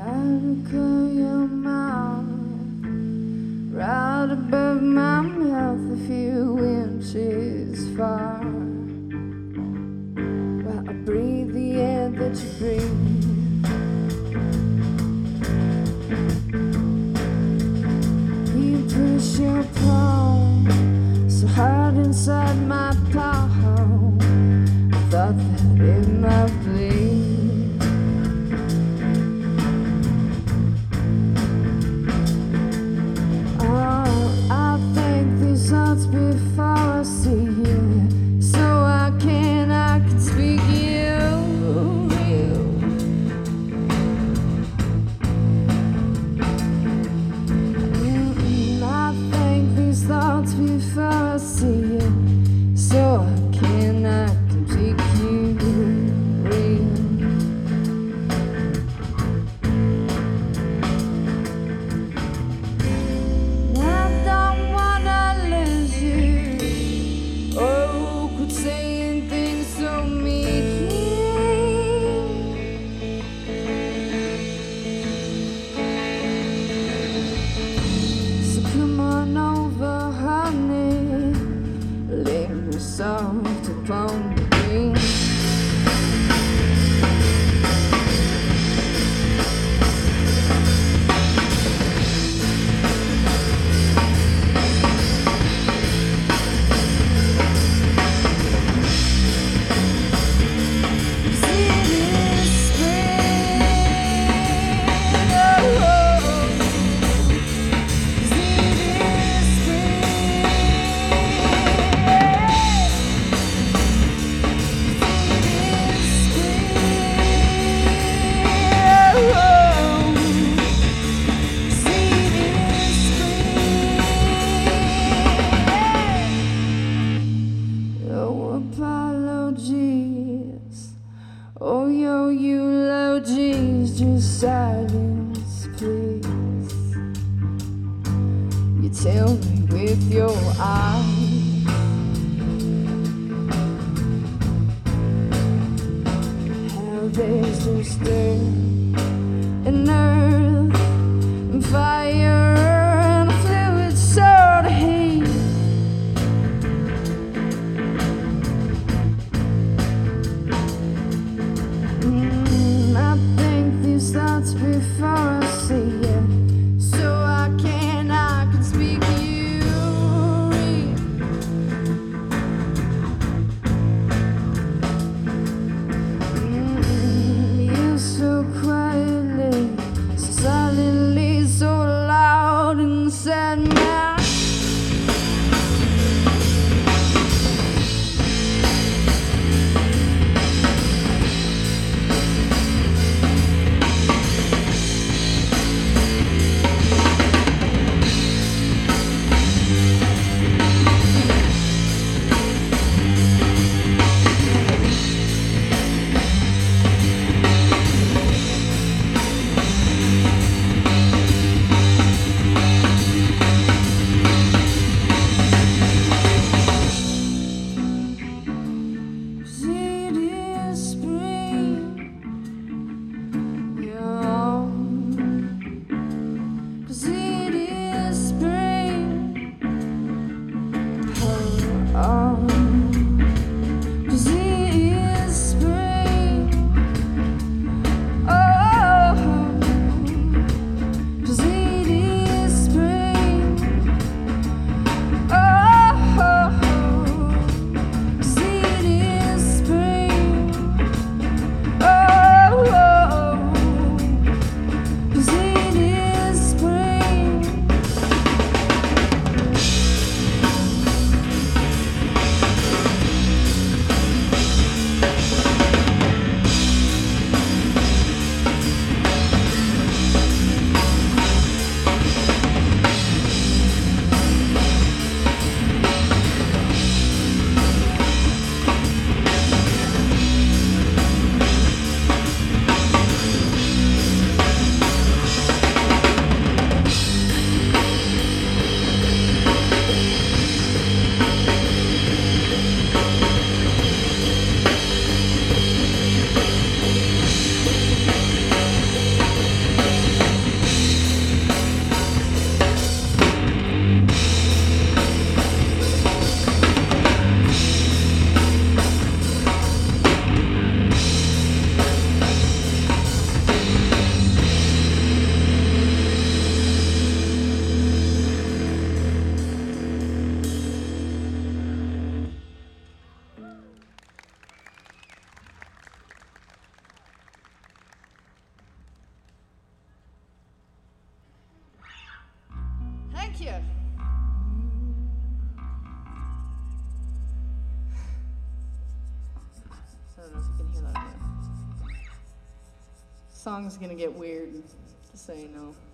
look of your mouth right above my mouth, a few inches far, while I breathe the air that you breathe. You push your palm so hard inside my palm, I thought that it might bleed. Before I see you, so I can speak you. I think these thoughts before I see you, so I can speak you. Saying things so mean. So come on over, honey, lay me soft upon the green. Apologies, oh your eulogies, just silence please. You tell me with your eyes how there's just dirt and earth and fire and a fluid sort of heat. Thoughts before I see you, so I can speak you. You so quietly, so silently, so Song's gonna get weird to say no.